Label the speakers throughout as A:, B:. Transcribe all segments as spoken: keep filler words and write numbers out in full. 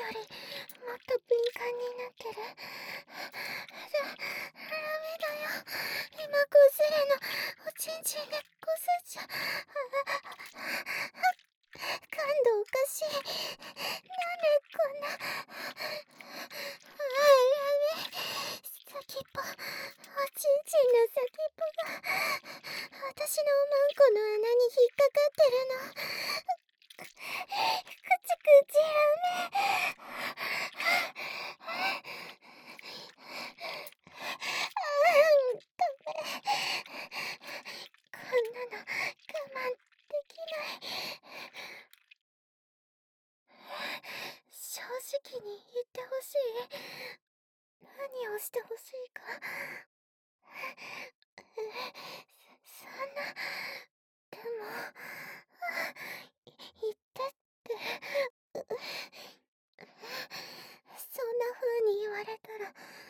A: よりもっと敏感になってる。だ、ダメだよ。今こすれのおちんちんでこすっちゃ。感度おかしい。なんでこんな。ああ、ダメ。先っぽ、おちんちんの先っぽが私のおまんこの穴に引っかかってるの。くちくちダメ。こんなの我慢できない。正直に言ってほしい。何をしてほしいか。そんな、でも、言ってって、そんな風に言われたら、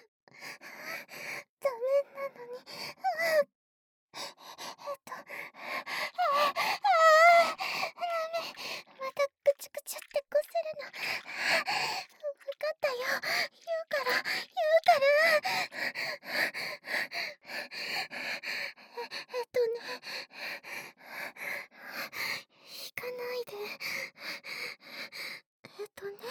A: ダメなのに。えっと、ああ、ああ、ダメ。またくちくちってこするの。わかったよ。言うから、言うから。えっとね、引かないで。えっとね、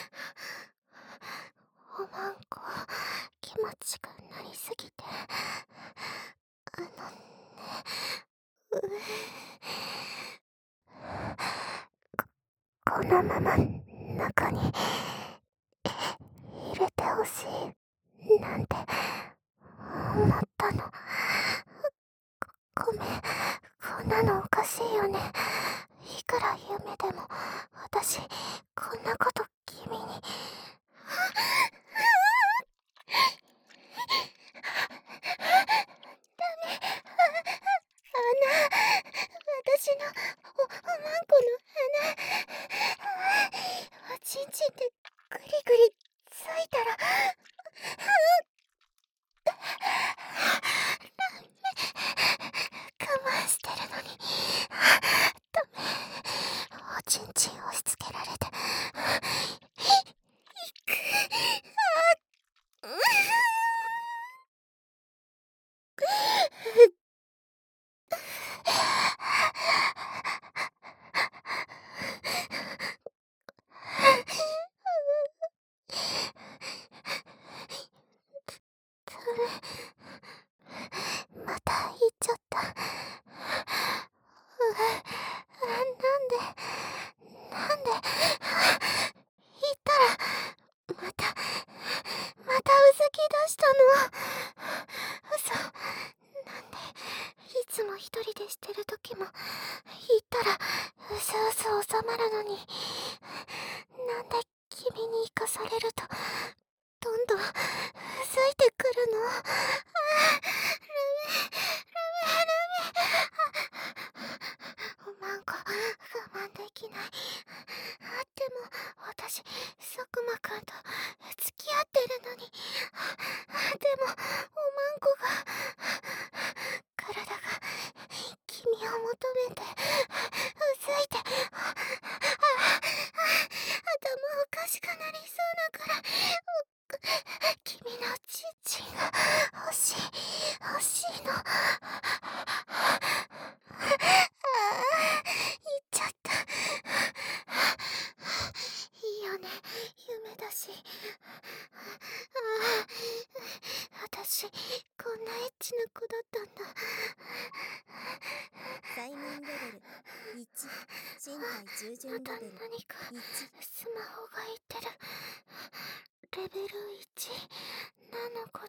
A: おまんこ、気持ちがなりすぎて。あのね、うこ、このまま中に入れてほしいなんて思ったの。ごめん、こんなのおかしいよね。いくら夢でも私こんなこと君に。ダメ。穴、私のお、おまんこの穴。おちんちんでグリグリついたら。我慢してるのに。ダメ。おちんちん押し付けられて。いく。あ、うまた言っちゃった。うなんで、なんで、言ったら、また、またうずき出したの。嘘。なんで、いつも一人でしてる時も、言ったら、うすうす収まるのに、なんで君に生かされると、どんどんうずいてくるの。ああ、ダメ、ダメ、ダメ。おまんこ、我慢できない。あ、でも、私、佐久間くんと付き合ってるのに。でも、おまんこが、体が、君を求めて、うずいて、ああ、頭おかしくなりそうだから、君のちんちんが欲しい、欲しいの。ああ、言っちゃった。いいよね、夢だし。ああ、私、こんなエッチな子だったんだ。
B: 催眠レベルいち、身体従順レ
A: また
B: ベル
A: 何か
B: いち。
A: スマホが言ってる。レベルいちなのこと。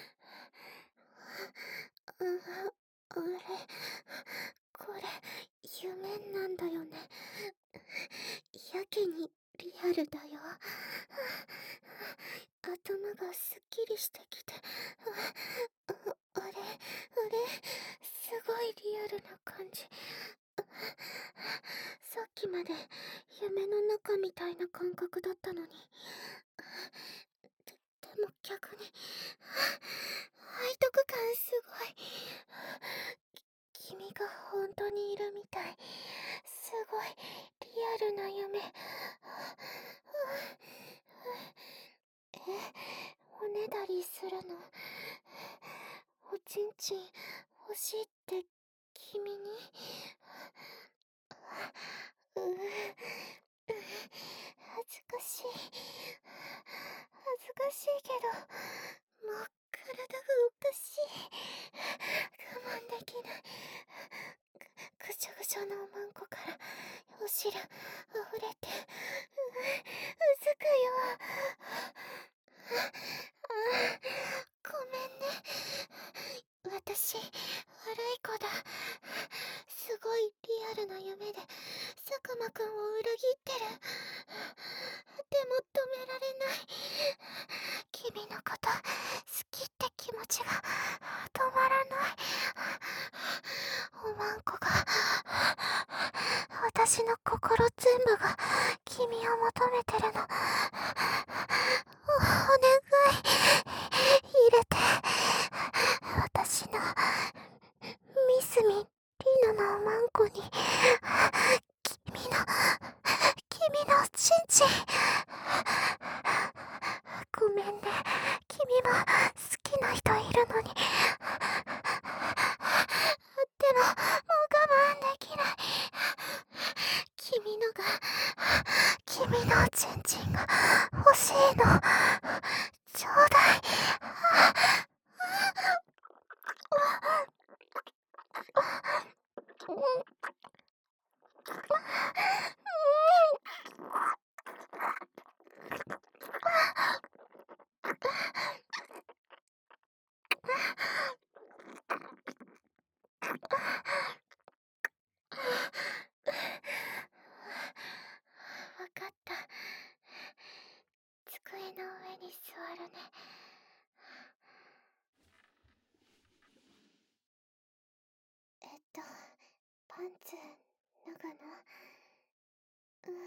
A: あ、あれ、これ夢なんだよね。やけにリアルだよ。頭がすっきりしてきて。あ、あれ、あれ、すごいリアルな感じ。さっきまで夢の中みたいな感覚だったのに。で、でも逆に、背徳感すごい。君が本当にいるみたい。すごいリアルな夢。 たりするの。おちんちん欲しいって君に。うう恥ずかしい。恥ずかしいけど、もう体がおかしい。我慢できない。ぐぐしょぐしょのおまんこからお汁溢れて、う、うずくよ。あ、ごめんね。私、悪い子だ。すごいリアルな夢で佐久間くんを裏切ってる。でも止められない。君のこと好きって気持ちが止まらない。おまんこが、私の心全部が君を求めてるの。お、お願い、入れて。私のミスミリナのおまんこに君の君のチンチン。ごめんね、君も好きな人いるのに。でももう我慢できない。君のが君のチンチンが欲しいの。ちょうだい。わかった。机の上に座るね。えっと、パンツ脱ぐの？うん。うん。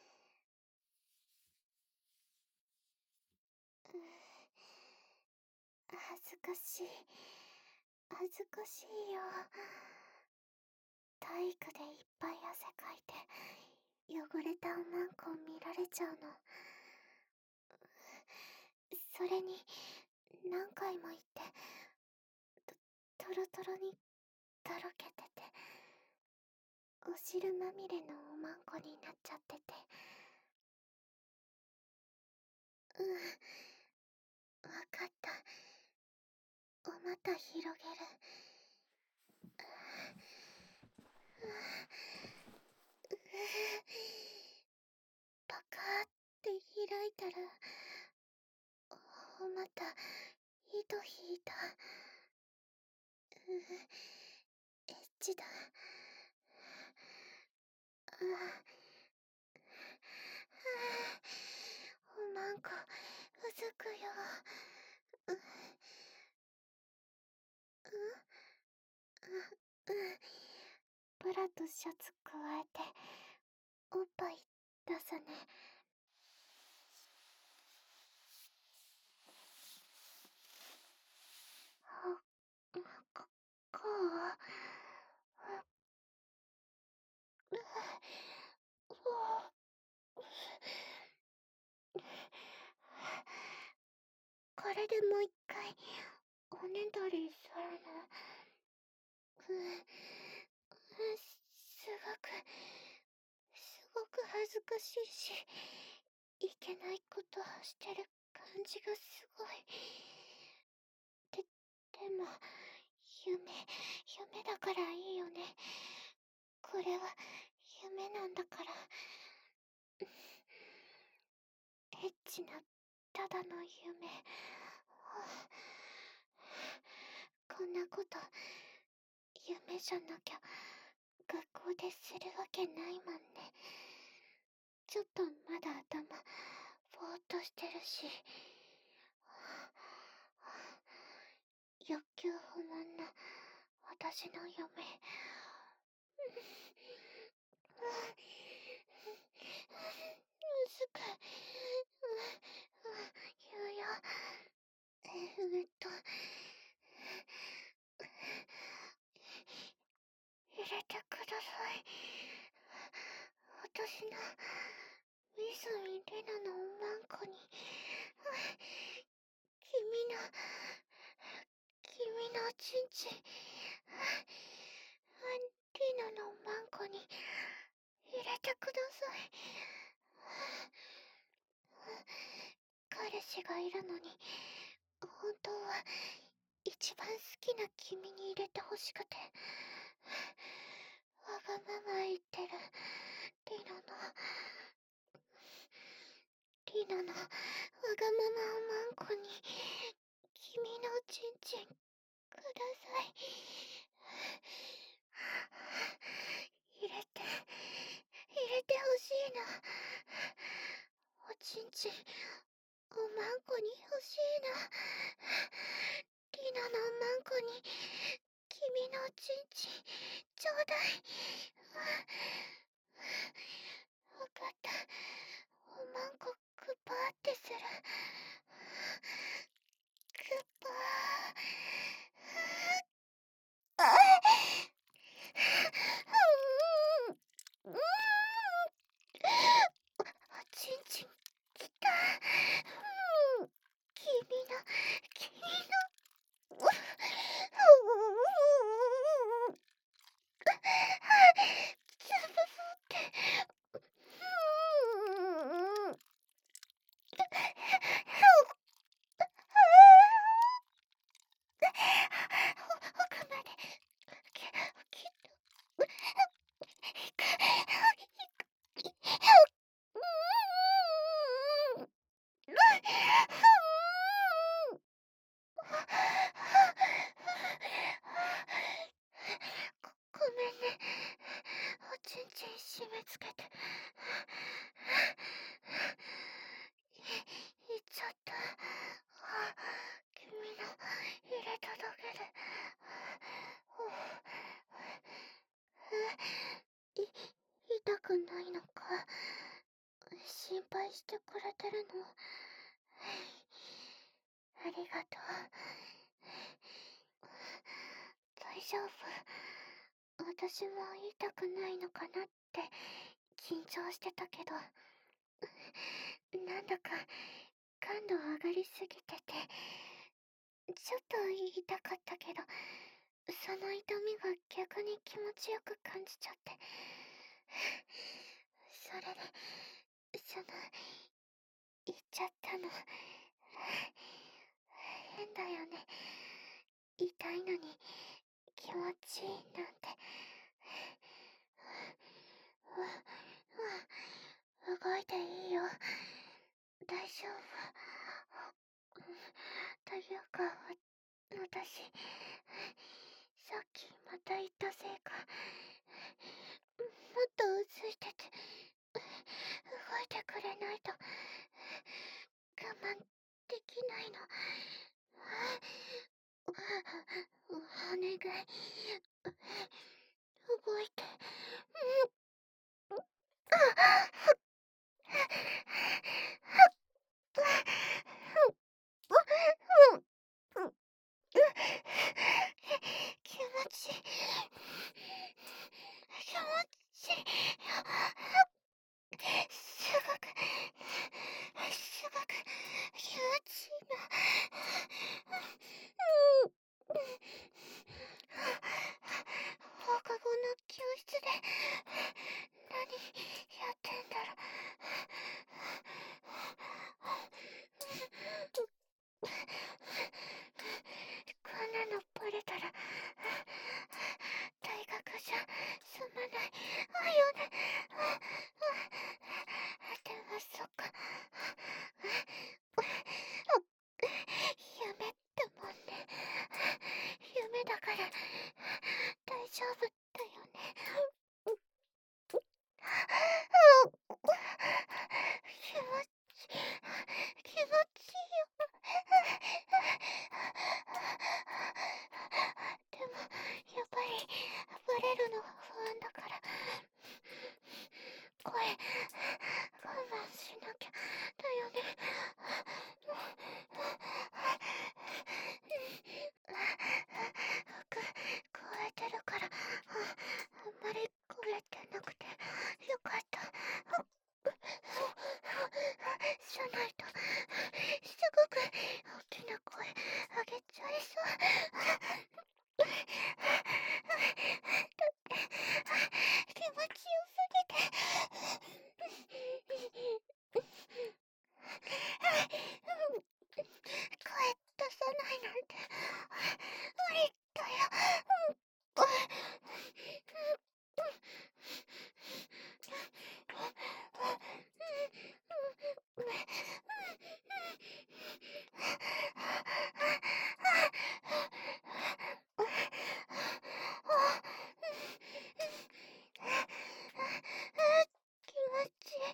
A: 恥ずかしい。恥ずかしいよ。体育でいっぱい汗かいて汚れたおまんこを見られちゃうの。それに何回も言ってトロトロにとろけてて、お汁まみれのおまんこになっちゃってて。うん、わかった。お股広げる。パカーって開いたら、お股糸引いた。う、エッチだ。ああ、おまんこうずくよ。う、う、う、うん。ブラとシャツ加えておっぱい出すね。あ、こ、こう？う、う、これでもう一回おねだりするの？う、う、すごくすごく恥ずかしいし、いけないことをしてる感じがすごい。で、でも夢夢だからいいよね。これは夢なんだから。エッチなただの夢。こんなこと夢じゃなきゃ学校でするわけないもんね。ちょっとまだ頭ぼーっとしてるし、欲求不満な私の夢。むずく言うよ。えっと入れてください。私のみずみりなのおまんこに君の君のちんちんリナのマンコに入れてください。彼氏がいるのに本当は一番好きな君に入れてほしくてわがまま言ってるリナのリナのわがままマンコに君のちんちんください。入れて入れてほしいな。おちんちんおまんこに欲しいな。リナのマンコに君のちんちんちょうだい。わかった。おまんこグパーってする。グパー。あうん。うん。おちんちんきた。うん。君の君のつぶそってうん奥までききっといくいくうんごごめんね。おちんちん締め付けていっちゃった。君の入れただけでい痛くないのか。心配してくれてるのありがとう。大丈夫。私も痛くないのかなって緊張してたけどなんだか感度上がりすぎててちょっと痛かったけどその痛みが逆に気持ちよく感じちゃってそれでその言っちゃったの変だよね。痛いのに気持ちいいなんてう動いていいよ。大丈夫。というか私さっきまた言ったせいかもっとついてて動いてくれないと我慢できないの。お願い動いて。気持ちいい気持ちいいすごくすごく気持ちいいな。放課後の教室で何やってんだろこんなのバレたら大学じゃ済まないわよね。でもそっか夢ってもんね。夢だから大丈夫だよね。気持ち気持ちいいよ。でもやっぱりバレるのが不安だから声我慢しなきゃだよね。服加えてるからあんまり声ってなくてよかった。じゃないとすごく大きなれちゃいそう。だって気持ちよすぎて。声出さないなんて無理だよ。気持ちいい。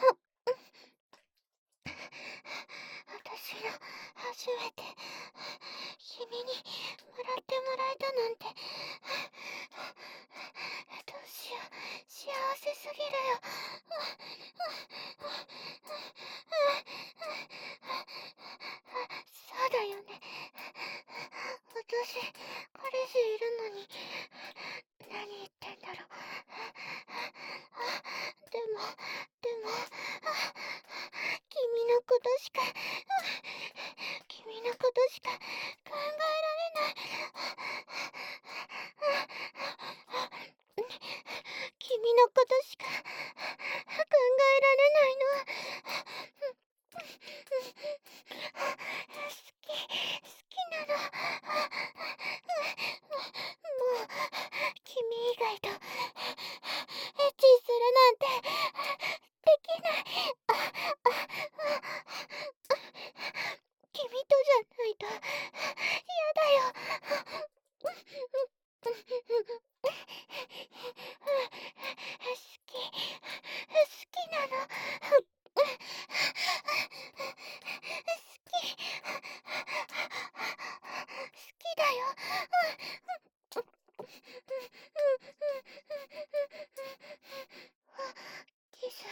A: 私の初めて君にもらってもらえたなんて。どうしよう、幸せすぎるよ。そうだよね。私彼氏いるのに何言ってんだろう。でもでも君のことしか君のことしか考えられない。君のことしか考えられないの。好き好きなの。もう君以外とエッチするなんてできない。君とじゃないと嫌だよ。好き好きなの。好き好きだよ。キス。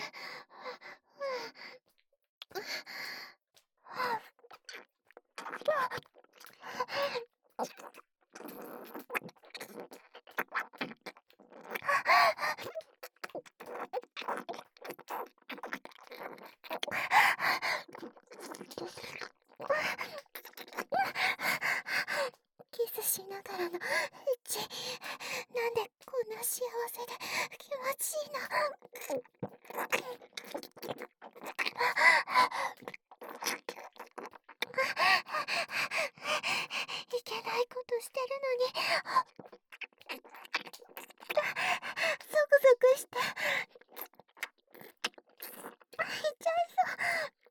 A: キスしながらのエッチ。なんでこんな幸せで気持ちいいの。いけないことしてるのにゾクゾクして泣いちゃいそう。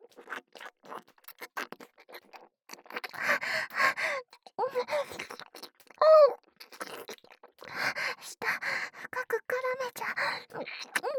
A: 舌深く絡めちゃう。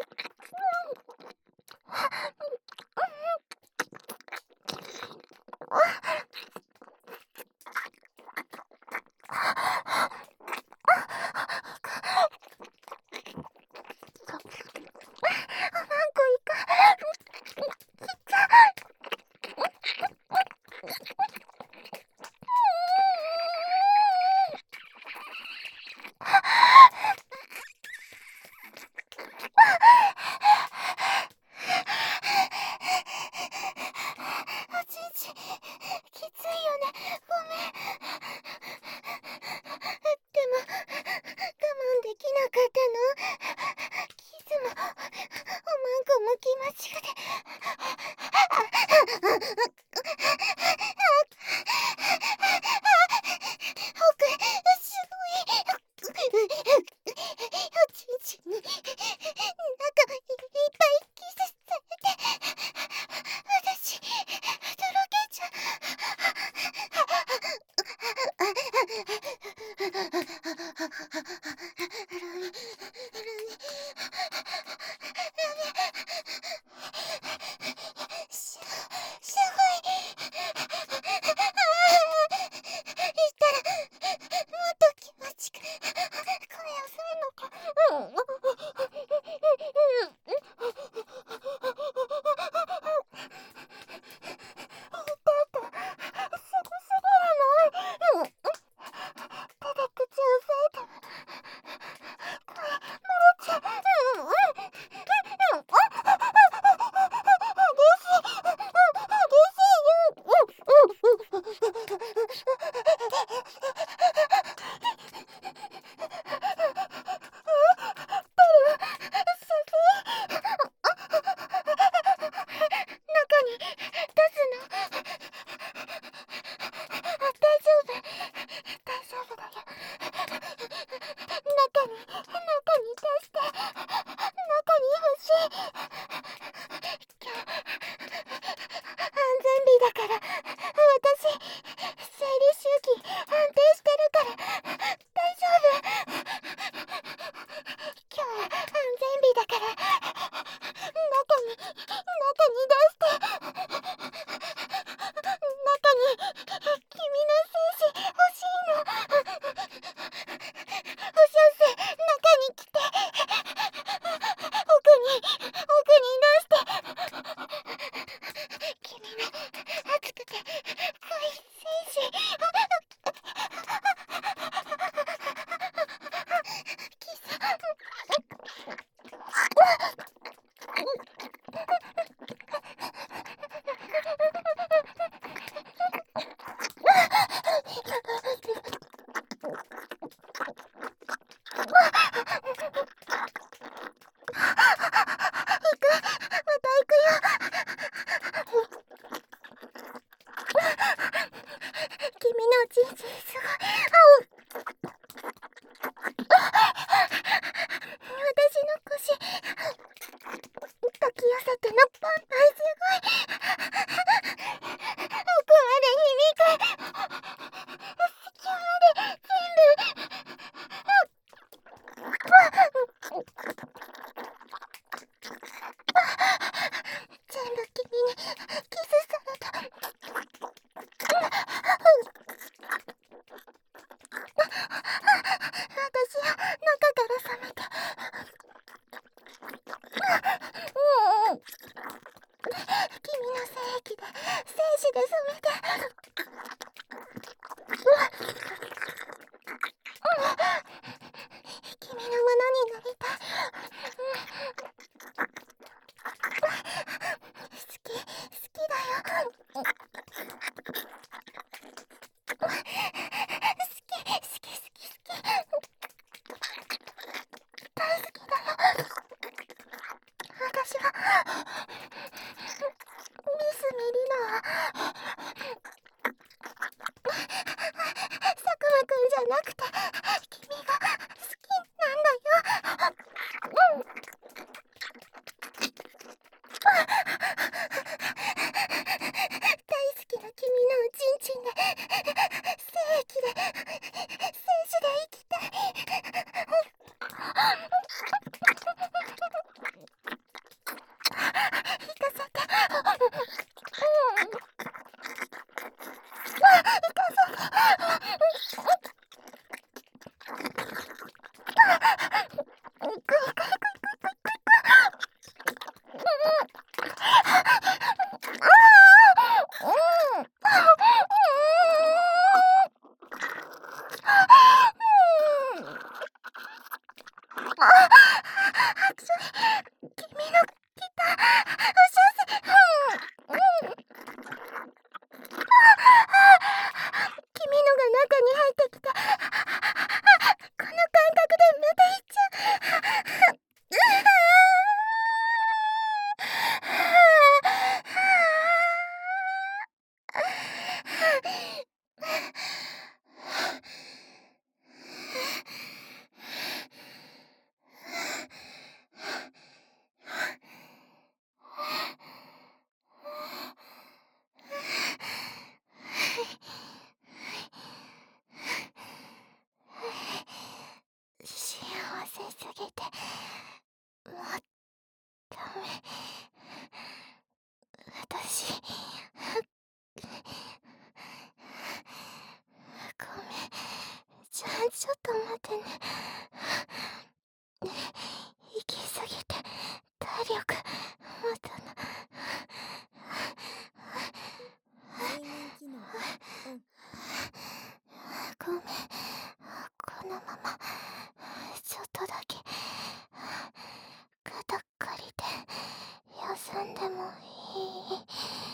A: おちんちきついよね。ごめん。でも我慢できなかったの。キスもおまんこも気持ちよくて。奥すごい。おちんちに中いっぱいキスされて私とろけちゃう。 気で精子で染めて、君のものになりたい。好き、好きだよ。好き、好き、好き、好き。大好きだよ。私はミスミリナは佐久間くんじゃなくて君が好きなんだよ。うん。大好きな君のおちんちんで精液で精子で生きたい。行かせて。うん。行かせて。行く行く行く行く行く行く。うん。うん。熱い。君の来たおしゃせ。うん。うん。君のが中に入ってきて、この感覚でまたいっちゃう。幸せすぎてもうダメ。私ごめん。じゃあちょっと待ってね。行き過ぎて体力またな。
B: 睡眠機能オン。
A: ごめん。このままちょっとだけ肩借りて休んでもいい？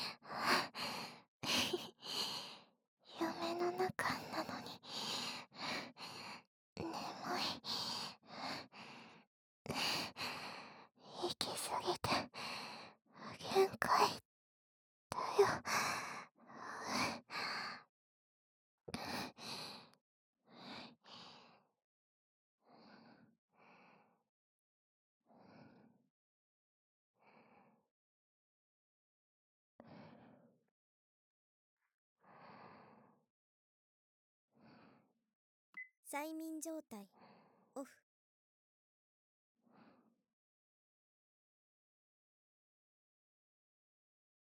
A: 夢の中なのに眠い。行き過ぎて限界だよ。
B: 催眠状態オフ。